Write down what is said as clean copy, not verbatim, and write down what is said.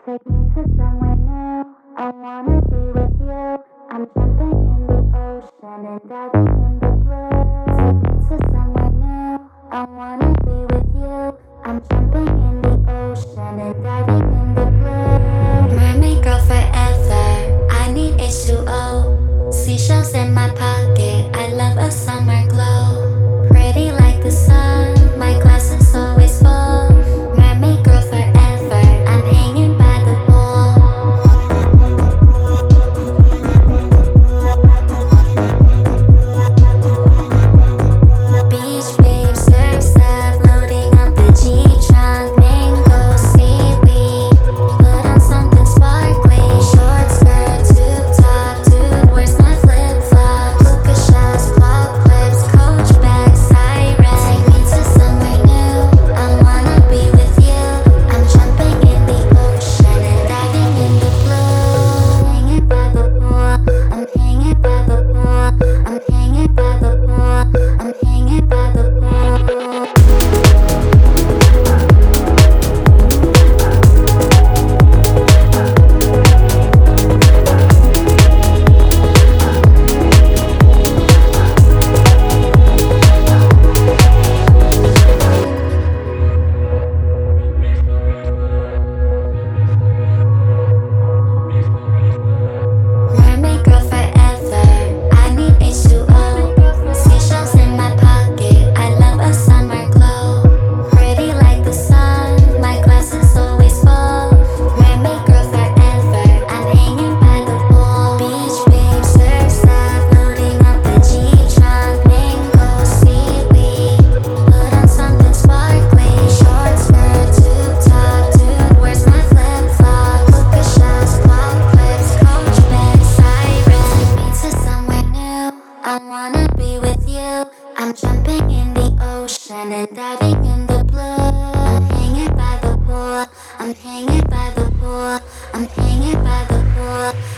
Take me to somewhere new. I wanna be with you. I'm jumping in the ocean and diving in the blue. Take me to somewhere new. I wanna be with you. I'm jumping in the ocean and diving in the blue. Mermaid girl forever. I need H2O. Seashells in my pocket. I love a summer glow. Pretty like the sun. My glass is always full. Mermaid girl forever. I'm hanging by the pool. Beach waves, surf stuff, loading up the G-Trunk. Mango, seaweed, put on something sparkly. Short skirt, tube top, dude, where's my flip-flop? Hookah shells, claw clips, coach bag, siren. Take me to somewhere new, I wanna be with you. I'm jumping in the ocean and diving in the blue. Hanging by the pool, I'm hanging by the pool. I'm hanging by the pool, I'm hanging by the pool. Mermaid girl forever. I need H2O. Seashells in my pocket. I love a summer glow. Pretty like the sun. My glass is always full. Mermaid girl forever. I'm hanging by the pool. Beach babe, surf stuff, loading up the G-Trunk. Mango, seaweed, put on something sparkly. Short skirt, tube top, dude, where's my flip-flop? Hookah shells, claw clips, coach bag, siren. Take me to somewhere new. I wanna be with you. I'm jumping in the ocean and diving in the blue. I'm hanging by the pool. I'm hanging by the pool. I'm hanging by the pool.